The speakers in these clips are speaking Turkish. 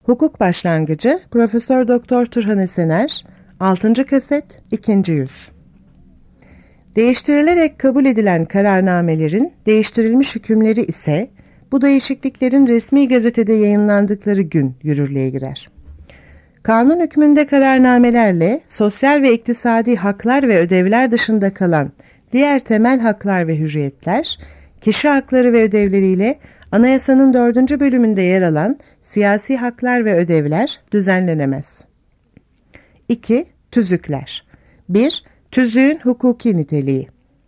Hukuk Başlangıcı Profesör Doktor Turhan Esener 6. kaset 2. yüz. Değiştirilerek kabul edilen kararnamelerin değiştirilmiş hükümleri ise bu değişikliklerin resmi gazetede yayınlandıkları gün yürürlüğe girer. Kanun hükmünde kararnamelerle sosyal ve iktisadi haklar ve ödevler dışında kalan diğer temel haklar ve hürriyetler, kişi hakları ve ödevleriyle Anayasanın 4. bölümünde yer alan siyasi haklar ve ödevler düzenlenemez. 2. Tüzükler. 1. Tüzüğün hukuki niteliği.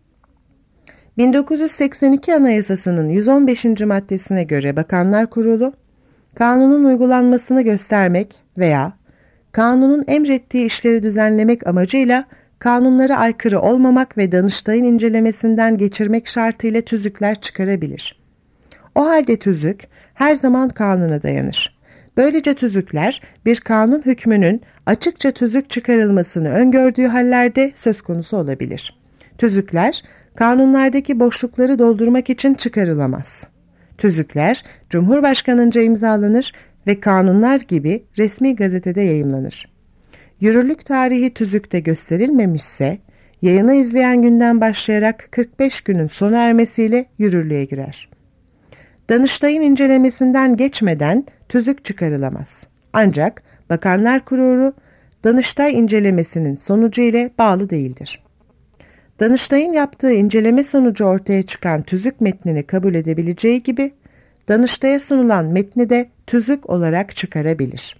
1982 Anayasası'nın 115. maddesine göre Bakanlar Kurulu, kanunun uygulanmasını göstermek veya kanunun emrettiği işleri düzenlemek amacıyla kanunlara aykırı olmamak ve Danıştay'ın incelemesinden geçirmek şartıyla tüzükler çıkarabilir. O halde tüzük her zaman kanuna dayanır. Böylece tüzükler bir kanun hükmünün açıkça tüzük çıkarılmasını öngördüğü hallerde söz konusu olabilir. Tüzükler kanunlardaki boşlukları doldurmak için çıkarılamaz. Tüzükler Cumhurbaşkanınca imzalanır ve kanunlar gibi resmi gazetede yayımlanır. Yürürlük tarihi tüzükte gösterilmemişse yayını izleyen günden başlayarak 45 günün sona ermesiyle yürürlüğe girer. Danıştay'ın incelemesinden geçmeden tüzük çıkarılamaz. Ancak Bakanlar Kurulu Danıştay incelemesinin sonucu ile bağlı değildir. Danıştay'ın yaptığı inceleme sonucu ortaya çıkan tüzük metnini kabul edebileceği gibi Danıştay'a sunulan metni de tüzük olarak çıkarabilir.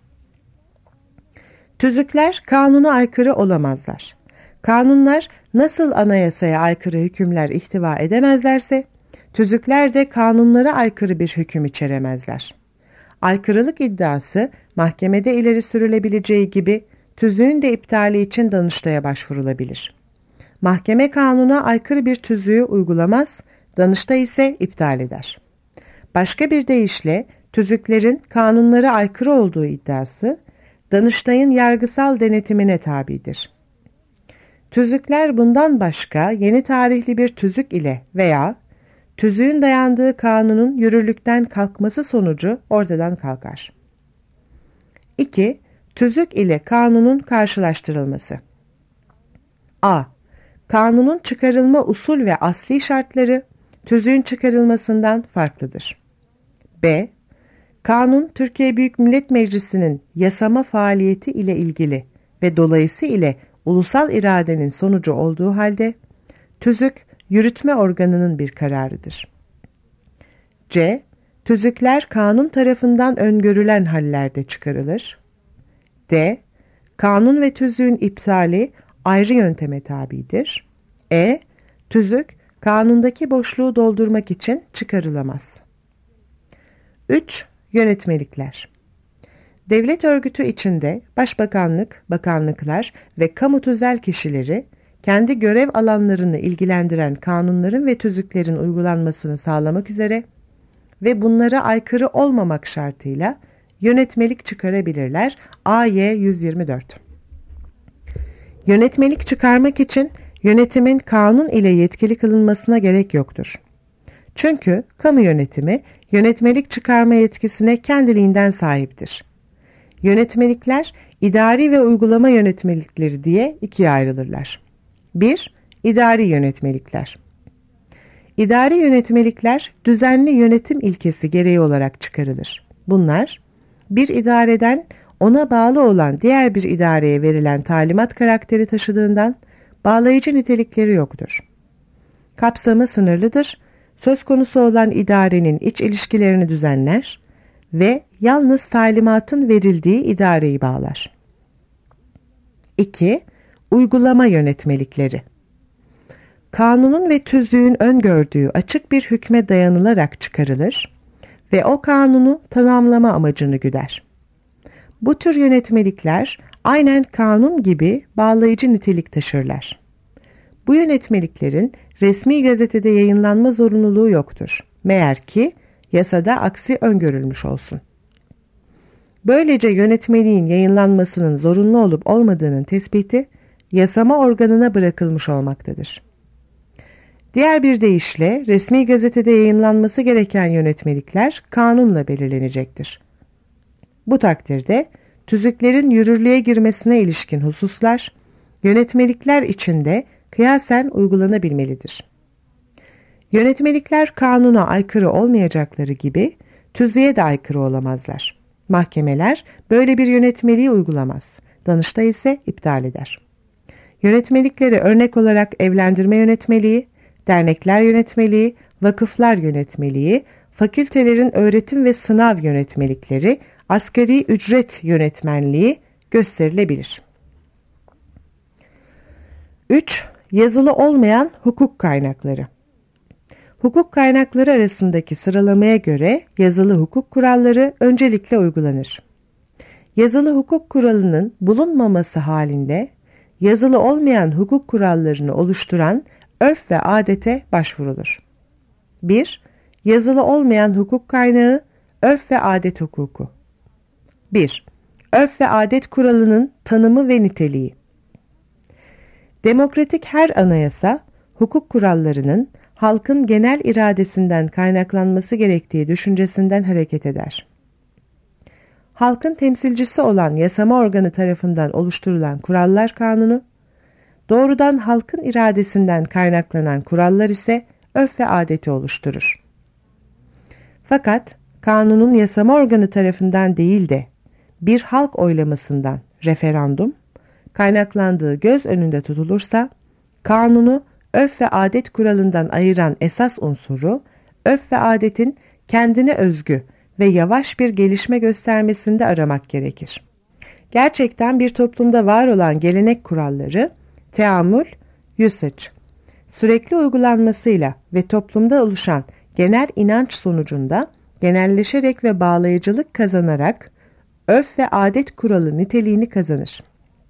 Tüzükler kanuna aykırı olamazlar. Kanunlar nasıl anayasaya aykırı hükümler ihtiva edemezlerse, tüzükler de kanunlara aykırı bir hüküm içeremezler. Aykırılık iddiası mahkemede ileri sürülebileceği gibi tüzüğün de iptali için Danıştay'a başvurulabilir. Mahkeme kanuna aykırı bir tüzüğü uygulamaz, Danıştay ise iptal eder. Başka bir deyişle tüzüklerin kanunlara aykırı olduğu iddiası Danıştay'ın yargısal denetimine tabidir. Tüzükler bundan başka yeni tarihli bir tüzük ile veya tüzüğün dayandığı kanunun yürürlükten kalkması sonucu ortadan kalkar. 2. Tüzük ile kanunun karşılaştırılması. A. Kanunun çıkarılma usul ve asli şartları tüzüğün çıkarılmasından farklıdır. B. Kanun, Türkiye Büyük Millet Meclisi'nin yasama faaliyeti ile ilgili ve dolayısıyla ulusal iradenin sonucu olduğu halde, tüzük, yürütme organının bir kararıdır. C. Tüzükler kanun tarafından öngörülen hallerde çıkarılır. D. Kanun ve tüzüğün iptali ayrı yönteme tabidir. E. Tüzük, kanundaki boşluğu doldurmak için çıkarılamaz. 3. Yönetmelikler. Devlet örgütü içinde başbakanlık, bakanlıklar ve kamu tüzel kişileri kendi görev alanlarını ilgilendiren kanunların ve tüzüklerin uygulanmasını sağlamak üzere ve bunlara aykırı olmamak şartıyla yönetmelik çıkarabilirler. AY 124. Yönetmelik çıkarmak için yönetimin kanun ile yetkili kılınmasına gerek yoktur. Çünkü kamu yönetimi yönetmelik çıkarma yetkisine kendiliğinden sahiptir. Yönetmelikler idari ve uygulama yönetmelikleri diye ikiye ayrılırlar. 1. İdari yönetmelikler. İdari yönetmelikler düzenli yönetim ilkesi gereği olarak çıkarılır. Bunlar, bir idareden ona bağlı olan diğer bir idareye verilen talimat karakteri taşıdığından bağlayıcı nitelikleri yoktur. Kapsamı sınırlıdır, söz konusu olan idarenin iç ilişkilerini düzenler ve yalnız talimatın verildiği idareyi bağlar. 2. Uygulama yönetmelikleri. Kanunun ve tüzüğün öngördüğü açık bir hükme dayanılarak çıkarılır ve o kanunu tamamlama amacını güder. Bu tür yönetmelikler aynen kanun gibi bağlayıcı nitelik taşırlar. Bu yönetmeliklerin resmi gazetede yayınlanma zorunluluğu yoktur. Meğer ki yasada aksi öngörülmüş olsun. Böylece yönetmeliğin yayınlanmasının zorunlu olup olmadığının tespiti yasama organına bırakılmış olmaktadır. Diğer bir deyişle resmi gazetede yayınlanması gereken yönetmelikler kanunla belirlenecektir. Bu takdirde tüzüklerin yürürlüğe girmesine ilişkin hususlar yönetmelikler içinde kıyasen uygulanabilmelidir. Yönetmelikler kanuna aykırı olmayacakları gibi tüzüğe de aykırı olamazlar. Mahkemeler böyle bir yönetmeliği uygulamaz. Danıştay ise iptal eder. Yönetmelikleri örnek olarak evlendirme yönetmeliği, dernekler yönetmeliği, vakıflar yönetmeliği, fakültelerin öğretim ve sınav yönetmelikleri, asgari ücret yönetmenliği gösterilebilir. 3. Yazılı olmayan hukuk kaynakları. Hukuk kaynakları arasındaki sıralamaya göre yazılı hukuk kuralları öncelikle uygulanır. Yazılı hukuk kuralının bulunmaması halinde yazılı olmayan hukuk kurallarını oluşturan örf ve adete başvurulur. 1. Yazılı olmayan hukuk kaynağı örf ve adet hukuku. 1. Örf ve adet kuralının tanımı ve niteliği. Demokratik her anayasa, hukuk kurallarının halkın genel iradesinden kaynaklanması gerektiği düşüncesinden hareket eder. Halkın temsilcisi olan yasama organı tarafından oluşturulan kurallar kanunu, doğrudan halkın iradesinden kaynaklanan kurallar ise örf ve adeti oluşturur. Fakat kanunun yasama organı tarafından değil de bir halk oylamasından referandum kaynaklandığı göz önünde tutulursa, kanunu örf ve adet kuralından ayıran esas unsuru, örf ve adetin kendine özgü ve yavaş bir gelişme göstermesinde aramak gerekir. Gerçekten bir toplumda var olan gelenek kuralları, teamül, usage, sürekli uygulanmasıyla ve toplumda oluşan genel inanç sonucunda genelleşerek ve bağlayıcılık kazanarak örf ve adet kuralı niteliğini kazanır.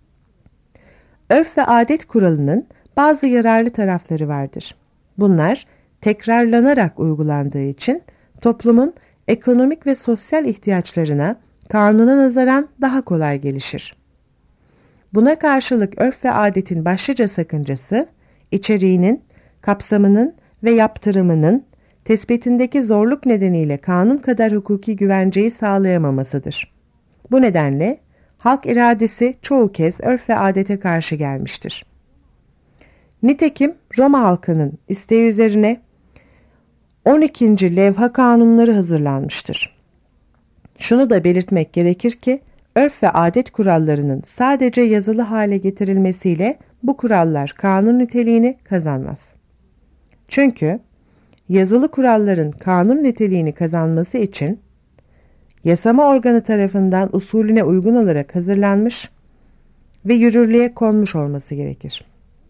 Örf ve adet kuralının bazı yararlı tarafları vardır. Bunlar tekrarlanarak uygulandığı için toplumun ekonomik ve sosyal ihtiyaçlarına kanuna nazaran daha kolay gelişir. Buna karşılık örf ve adetin başlıca sakıncası, içeriğinin, kapsamının ve yaptırımının tespitindeki zorluk nedeniyle kanun kadar hukuki güvenceyi sağlayamamasıdır. Bu nedenle halk iradesi çoğu kez örf ve adete karşı gelmiştir. Nitekim Roma halkının isteği üzerine 12. levha kanunları hazırlanmıştır. Şunu da belirtmek gerekir ki örf ve adet kurallarının sadece yazılı hale getirilmesiyle bu kurallar kanun niteliğini kazanmaz. Çünkü yazılı kuralların kanun niteliğini kazanması için yasama organı tarafından usulüne uygun olarak hazırlanmış ve yürürlüğe konmuş olması gerekir.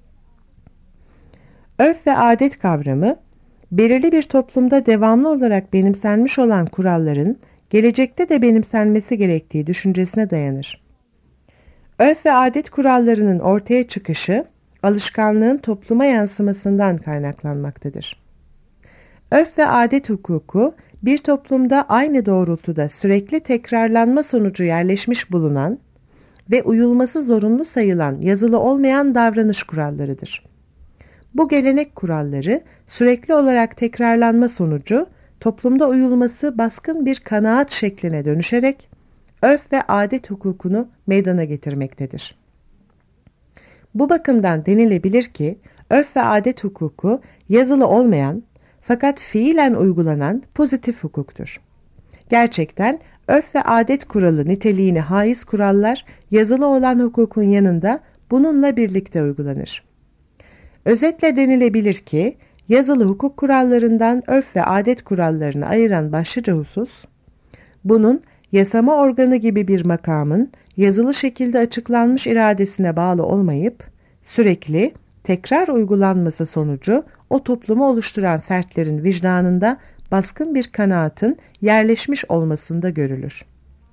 Örf ve adet kavramı, belirli bir toplumda devamlı olarak benimsenmiş olan kuralların gelecekte de benimsenmesi gerektiği düşüncesine dayanır. Örf ve adet kurallarının ortaya çıkışı, alışkanlığın topluma yansımasından kaynaklanmaktadır. Örf ve adet hukuku, bir toplumda aynı doğrultuda sürekli tekrarlanma sonucu yerleşmiş bulunan ve uyulması zorunlu sayılan yazılı olmayan davranış kurallarıdır. Bu gelenek kuralları sürekli olarak tekrarlanma sonucu toplumda uyulması baskın bir kanaat şekline dönüşerek örf ve adet hukukunu meydana getirmektedir. Bu bakımdan denilebilir ki örf ve adet hukuku yazılı olmayan fakat fiilen uygulanan pozitif hukuktur. Gerçekten örf ve adet kuralı niteliğine haiz kurallar yazılı olan hukukun yanında bununla birlikte uygulanır. Özetle denilebilir ki yazılı hukuk kurallarından örf ve adet kurallarını ayıran başlıca husus, bunun yasama organı gibi bir makamın yazılı şekilde açıklanmış iradesine bağlı olmayıp sürekli tekrar uygulanması sonucu o toplumu oluşturan fertlerin vicdanında baskın bir kanaatin yerleşmiş olmasında görülür.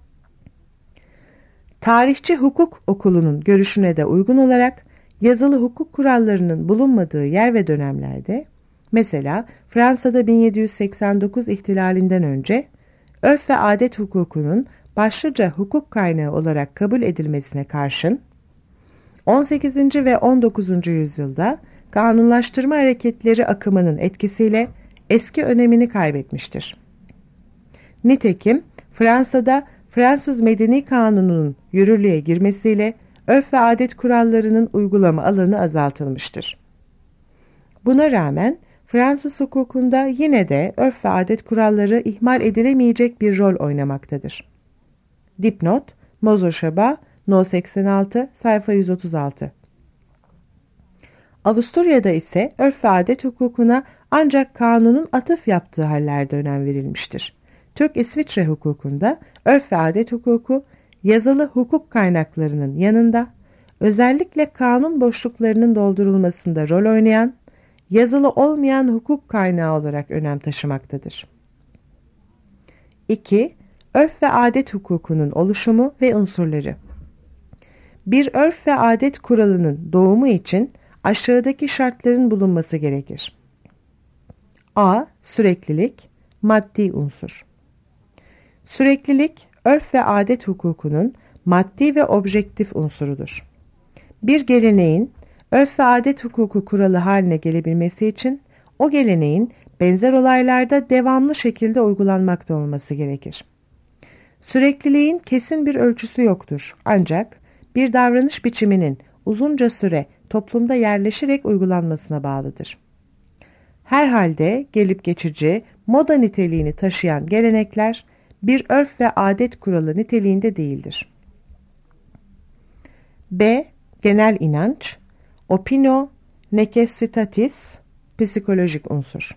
Tarihçi Hukuk Okulu'nun görüşüne de uygun olarak yazılı hukuk kurallarının bulunmadığı yer ve dönemlerde, mesela Fransa'da 1789 ihtilalinden önce örf ve adet hukukunun başlıca hukuk kaynağı olarak kabul edilmesine karşın, 18. ve 19. yüzyılda kanunlaştırma hareketleri akımının etkisiyle eski önemini kaybetmiştir. Nitekim Fransa'da Fransız Medeni Kanunu'nun yürürlüğe girmesiyle örf ve adet kurallarının uygulama alanı azaltılmıştır. Buna rağmen Fransız hukukunda yine de örf ve adet kuralları ihmal edilemeyecek bir rol oynamaktadır. Dipnot, Mozo-Şaba, No 86, sayfa 136. Avusturya'da ise örf ve adet hukukuna ancak kanunun atıf yaptığı hallerde önem verilmiştir. Türk-İsviçre hukukunda örf ve adet hukuku yazılı hukuk kaynaklarının yanında özellikle kanun boşluklarının doldurulmasında rol oynayan yazılı olmayan hukuk kaynağı olarak önem taşımaktadır. 2. Örf ve adet hukukunun oluşumu ve unsurları. Bir örf ve adet kuralının doğumu için aşağıdaki şartların bulunması gerekir. A. Süreklilik, maddi unsur. Süreklilik, örf ve adet hukukunun maddi ve objektif unsurudur. Bir geleneğin örf ve adet hukuku kuralı haline gelebilmesi için o geleneğin benzer olaylarda devamlı şekilde uygulanmakta olması gerekir. Sürekliliğin kesin bir ölçüsü yoktur. Ancak bir davranış biçiminin uzunca süre toplumda yerleşerek uygulanmasına bağlıdır. Herhalde gelip geçici, moda niteliğini taşıyan gelenekler bir örf ve adet kuralı niteliğinde değildir. B. Genel inanç, opinio necessitatis, psikolojik unsur.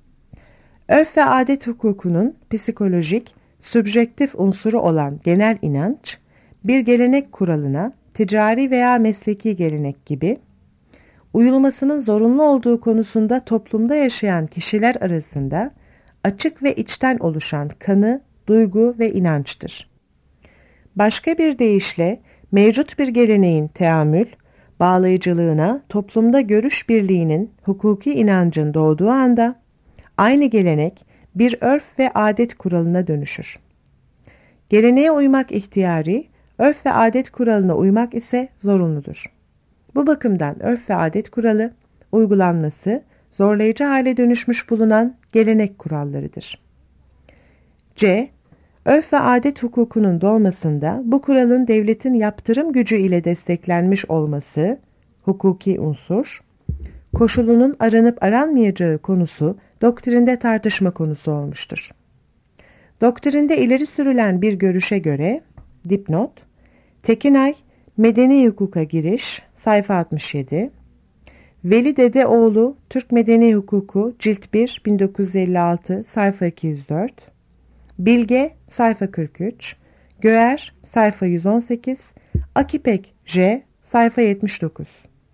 Örf ve adet hukukunun psikolojik, sübjektif unsuru olan genel inanç, bir gelenek kuralına, ticari veya mesleki gelenek gibi, uyulmasının zorunlu olduğu konusunda toplumda yaşayan kişiler arasında açık ve içten oluşan kanı, duygu ve inançtır. Başka bir deyişle mevcut bir geleneğin teamül, bağlayıcılığına toplumda görüş birliğinin, hukuki inancın doğduğu anda aynı gelenek bir örf ve adet kuralına dönüşür. Geleneğe uymak ihtiyari, örf ve adet kuralına uymak ise zorunludur. Bu bakımdan örf ve adet kuralı, uygulanması zorlayıcı hale dönüşmüş bulunan gelenek kurallarıdır. C. Örf ve adet hukukunun doğmasında bu kuralın devletin yaptırım gücü ile desteklenmiş olması, hukuki unsur, koşulunun aranıp aranmayacağı konusu doktrinde tartışma konusu olmuştur. Doktrinde ileri sürülen bir görüşe göre, dipnot, Tekinay, Medeni Hukuka Giriş, sayfa 67, Veli Dedeoğlu, Türk Medeni Hukuku, cilt 1, 1956, sayfa 204, Bilge, sayfa 43, Göğer, sayfa 118, Akipek J, sayfa 79.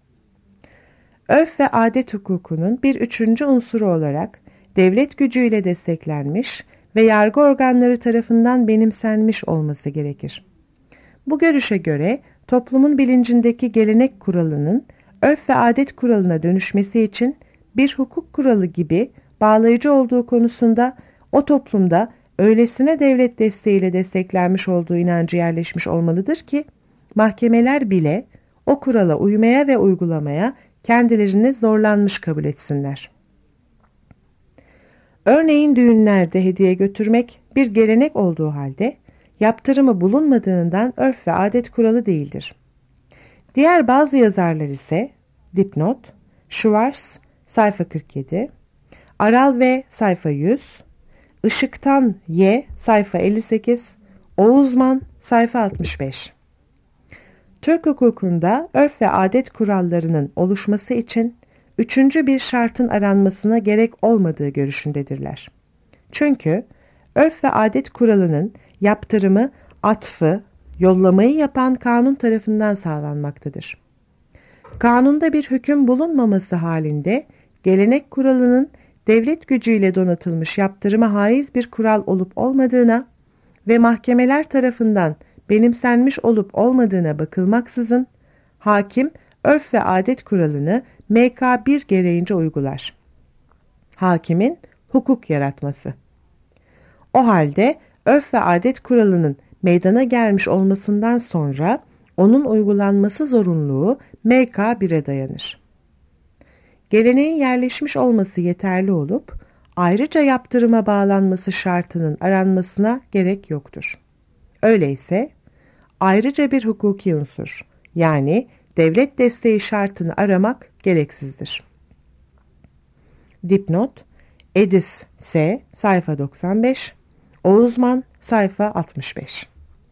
Örf ve adet hukukunun bir üçüncü unsuru olarak devlet gücüyle desteklenmiş ve yargı organları tarafından benimsenmiş olması gerekir. Bu görüşe göre toplumun bilincindeki gelenek kuralının örf ve adet kuralına dönüşmesi için bir hukuk kuralı gibi bağlayıcı olduğu konusunda o toplumda öylesine devlet desteğiyle desteklenmiş olduğu inancı yerleşmiş olmalıdır ki mahkemeler bile o kurala uymaya ve uygulamaya kendilerini zorlanmış kabul etsinler. Örneğin düğünlerde hediye götürmek bir gelenek olduğu halde yaptırımı bulunmadığından örf ve adet kuralı değildir. Diğer bazı yazarlar ise dipnot, Schwarz, sayfa 47, Aral V, sayfa 100, Işıktan Y, sayfa 58, Oğuzman, sayfa 65. Türk hukukunda örf ve adet kurallarının oluşması için üçüncü bir şartın aranmasına gerek olmadığı görüşündedirler. Çünkü örf ve adet kuralının yaptırımı, atfı, yollamayı yapan kanun tarafından sağlanmaktadır. Kanunda bir hüküm bulunmaması halinde gelenek kuralının devlet gücüyle donatılmış yaptırıma haiz bir kural olup olmadığına ve mahkemeler tarafından benimsenmiş olup olmadığına bakılmaksızın hakim örf ve adet kuralını MK1 gereğince uygular. Hakimin hukuk yaratması. O halde örf ve adet kuralının meydana gelmiş olmasından sonra onun uygulanması zorunluluğu MK1'e dayanır. Geleneğin yerleşmiş olması yeterli olup ayrıca yaptırıma bağlanması şartının aranmasına gerek yoktur. Öyleyse ayrıca bir hukuki unsur, yani devlet desteği şartını aramak gereksizdir. Dipnot: Edis S. sayfa 95, Oğuzman sayfa 65.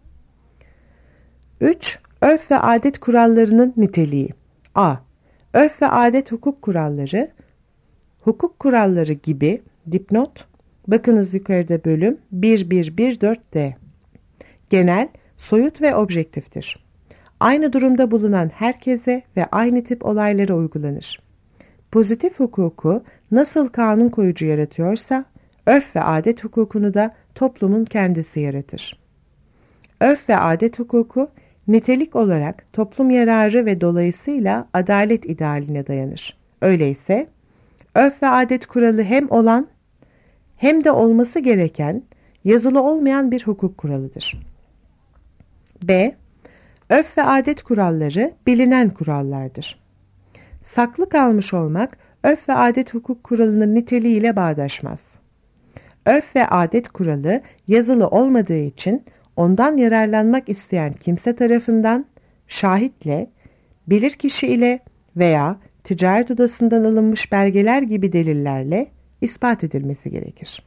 3. Örf ve adet kurallarının niteliği. A. Örf ve adet hukuk kuralları gibi dipnot, bakınız yukarıda bölüm 1114D. Genel, soyut ve objektiftir. Aynı durumda bulunan herkese ve aynı tip olaylara uygulanır. Pozitif hukuku nasıl kanun koyucu yaratıyorsa, örf ve adet hukukunu da toplumun kendisi yaratır. Örf ve adet hukuku, nitelik olarak toplum yararı ve dolayısıyla adalet idealine dayanır. Öyleyse, örf ve adet kuralı hem olan hem de olması gereken, yazılı olmayan bir hukuk kuralıdır. B. Örf ve adet kuralları bilinen kurallardır. Saklı kalmış olmak, örf ve adet hukuk kuralının niteliğiyle bağdaşmaz. Örf ve adet kuralı yazılı olmadığı için ondan yararlanmak isteyen kimse tarafından şahitle, bilirkişi ile veya ticaret odasından alınmış belgeler gibi delillerle ispat edilmesi gerekir.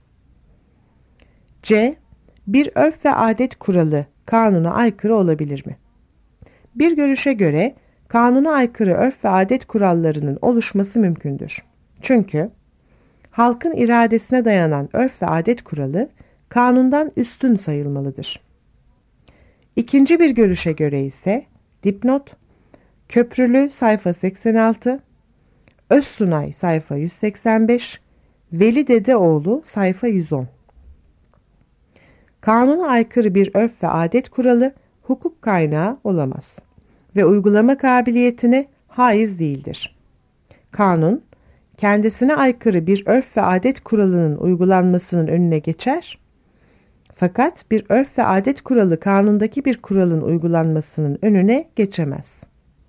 C. Bir örf ve adet kuralı kanuna aykırı olabilir mi? Bir görüşe göre kanuna aykırı örf ve adet kurallarının oluşması mümkündür. Çünkü halkın iradesine dayanan örf ve adet kuralı kanundan üstün sayılmalıdır. İkinci bir görüşe göre ise dipnot, Köprülü sayfa 86, Özsunay sayfa 185, Veli Dedeoğlu sayfa 110. Kanuna aykırı bir örf ve adet kuralı hukuk kaynağı olamaz ve uygulama kabiliyetine haiz değildir. Kanun, kendisine aykırı bir örf ve adet kuralının uygulanmasının önüne geçer, fakat bir örf ve adet kuralı kanundaki bir kuralın uygulanmasının önüne geçemez.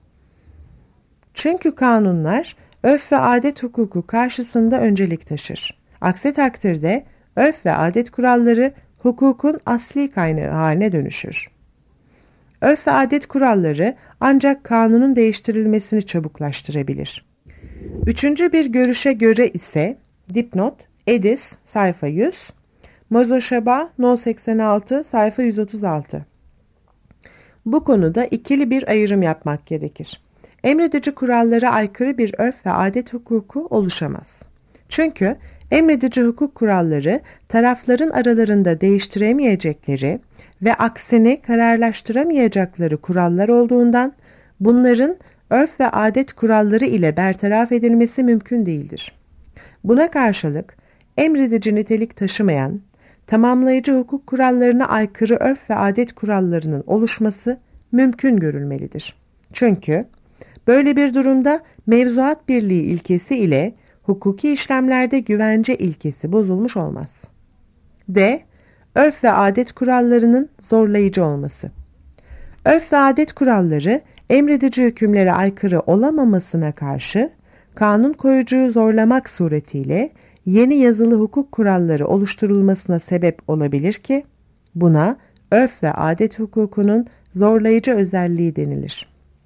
Çünkü kanunlar örf ve adet hukuku karşısında öncelik taşır. Aksi takdirde örf ve adet kuralları hukukun asli kaynağı haline dönüşür. Örf ve adet kuralları ancak kanunun değiştirilmesini çabuklaştırabilir. Üçüncü bir görüşe göre ise dipnot, Edis sayfa 100, Mozoşaba No 86 sayfa 136. Bu konuda ikili bir ayrım yapmak gerekir. Emredici kurallara aykırı bir örf ve adet hukuku oluşamaz. Çünkü emredici hukuk kuralları tarafların aralarında değiştiremeyecekleri ve aksini kararlaştıramayacakları kurallar olduğundan bunların örf ve adet kuralları ile bertaraf edilmesi mümkün değildir. Buna karşılık emredici nitelik taşımayan, tamamlayıcı hukuk kurallarına aykırı örf ve adet kurallarının oluşması mümkün görülmelidir. Çünkü böyle bir durumda mevzuat birliği ilkesi ile hukuki işlemlerde güvence ilkesi bozulmuş olmaz. D. Örf ve adet kurallarının zorlayıcı olması. Örf ve adet kuralları emredici hükümlere aykırı olamamasına karşı kanun koyucuyu zorlamak suretiyle yeni yazılı hukuk kuralları oluşturulmasına sebep olabilir ki buna örf ve adet hukukunun zorlayıcı özelliği denilir.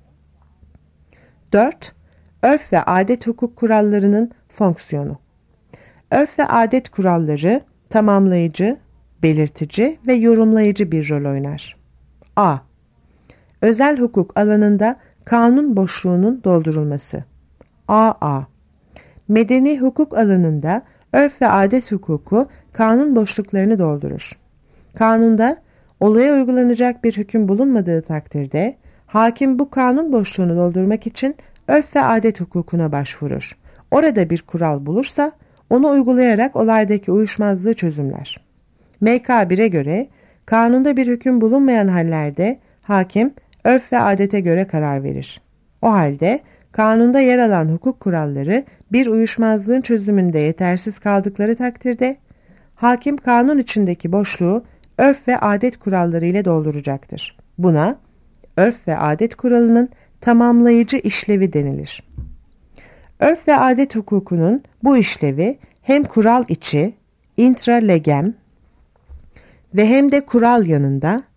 4. Örf ve adet hukuk kurallarının fonksiyonu. Örf ve adet kuralları tamamlayıcı, belirtici ve yorumlayıcı bir rol oynar. A. Özel hukuk alanında kanun boşluğunun doldurulması. A. Medeni hukuk alanında örf ve adet hukuku kanun boşluklarını doldurur. Kanunda olaya uygulanacak bir hüküm bulunmadığı takdirde hakim bu kanun boşluğunu doldurmak için örf ve adet hukukuna başvurur. Orada bir kural bulursa onu uygulayarak olaydaki uyuşmazlığı çözümler. MK1'e göre kanunda bir hüküm bulunmayan hallerde hakim örf ve adete göre karar verir. O halde kanunda yer alan hukuk kuralları bir uyuşmazlığın çözümünde yetersiz kaldıkları takdirde hakim kanun içindeki boşluğu örf ve adet kuralları ile dolduracaktır. Buna örf ve adet kuralının tamamlayıcı işlevi denilir. Örf ve adet hukukunun bu işlevi hem kural içi, intra legem ve hem de kural yanında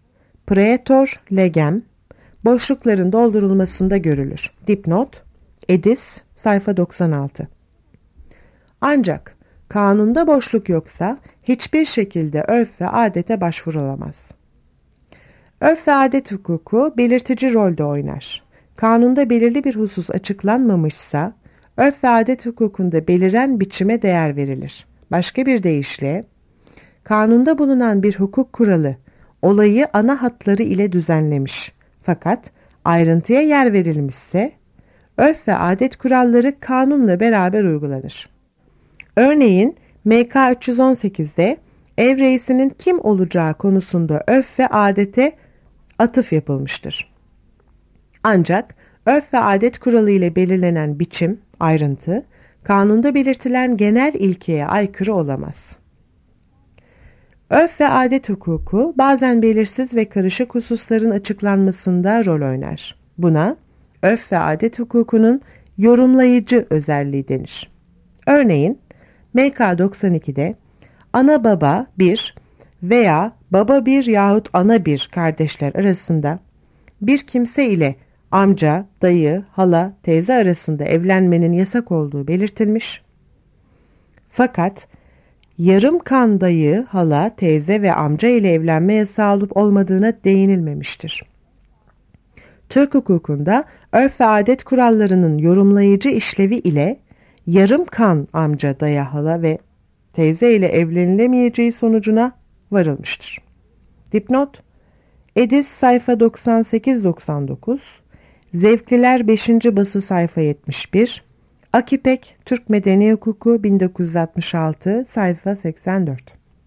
praetor legem boşlukların doldurulmasında görülür. Dipnot, Edis, sayfa 96. Ancak kanunda boşluk yoksa hiçbir şekilde örf ve adete başvurulamaz. Örf ve adet hukuku belirtici rolde oynar. Kanunda belirli bir husus açıklanmamışsa, örf ve adet hukukunda beliren biçime değer verilir. Başka bir deyişle, kanunda bulunan bir hukuk kuralı, olayı ana hatları ile düzenlemiş. Fakat ayrıntıya yer verilmişse, örf ve adet kuralları kanunla beraber uygulanır. Örneğin MK 318'de ev reisinin kim olacağı konusunda örf ve adete atıf yapılmıştır. Ancak örf ve adet kuralı ile belirlenen biçim, ayrıntı, kanunda belirtilen genel ilkeye aykırı olamaz. Örf ve adet hukuku bazen belirsiz ve karışık hususların açıklanmasında rol oynar. Buna örf ve adet hukukunun yorumlayıcı özelliği denir. Örneğin MK 92'de ana baba bir veya baba bir yahut ana bir kardeşler arasında bir kimse ile amca, dayı, hala, teyze arasında evlenmenin yasak olduğu belirtilmiş. Fakat yarım kan dayı, hala, teyze ve amca ile evlenme yasağı olup olmadığına değinilmemiştir. Türk hukukunda örf ve adet kurallarının yorumlayıcı işlevi ile yarım kan amca, dayı, hala ve teyze ile evlenilemeyeceği sonucuna varılmıştır. Dipnot, Edis sayfa 98-99, Zevkliler 5. bası sayfa 71, Akipek Türk Medeni Hukuku 1966 sayfa 84.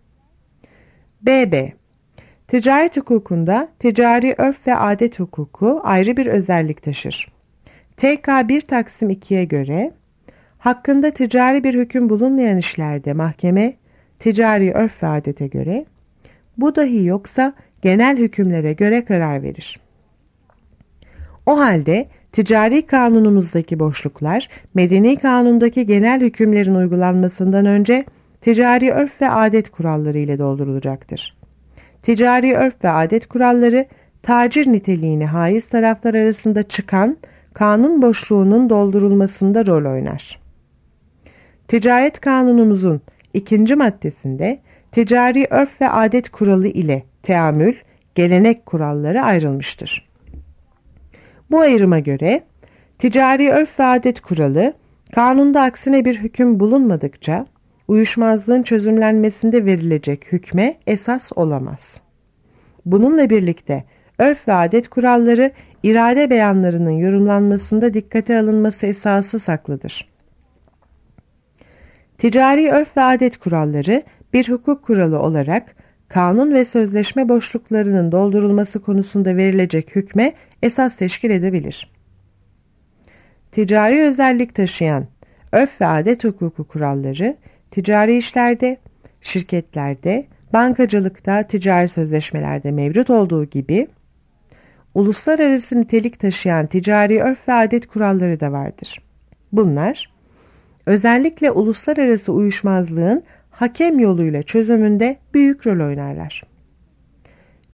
BB Ticaret hukukunda ticari örf ve adet hukuku ayrı bir özellik taşır. TK 1 Taksim 2'ye göre hakkında ticari bir hüküm bulunmayan işlerde mahkeme ticari örf ve adete göre, bu dahi yoksa genel hükümlere göre karar verir. O halde ticari kanunumuzdaki boşluklar medeni kanundaki genel hükümlerin uygulanmasından önce ticari örf ve adet kuralları ile doldurulacaktır. Ticari örf ve adet kuralları tacir niteliğine haiz taraflar arasında çıkan kanun boşluğunun doldurulmasında rol oynar. Ticaret kanunumuzun 2. maddesinde ticari örf ve adet kuralı ile teamül, gelenek kuralları ayrılmıştır. Bu ayrıma göre ticari örf ve adet kuralı kanunda aksine bir hüküm bulunmadıkça uyuşmazlığın çözümlenmesinde verilecek hükme esas olamaz. Bununla birlikte örf ve adet kuralları irade beyanlarının yorumlanmasında dikkate alınması esası saklıdır. Ticari örf ve adet kuralları bir hukuk kuralı olarak kanun ve sözleşme boşluklarının doldurulması konusunda verilecek hükme esas teşkil edebilir. Ticari özellik taşıyan örf ve adet hukuku kuralları ticari işlerde, şirketlerde, bankacılıkta, ticari sözleşmelerde mevcut olduğu gibi uluslararası nitelik taşıyan ticari örf ve adet kuralları da vardır. Bunlar özellikle uluslararası uyuşmazlığın hakem yoluyla çözümünde büyük rol oynarlar.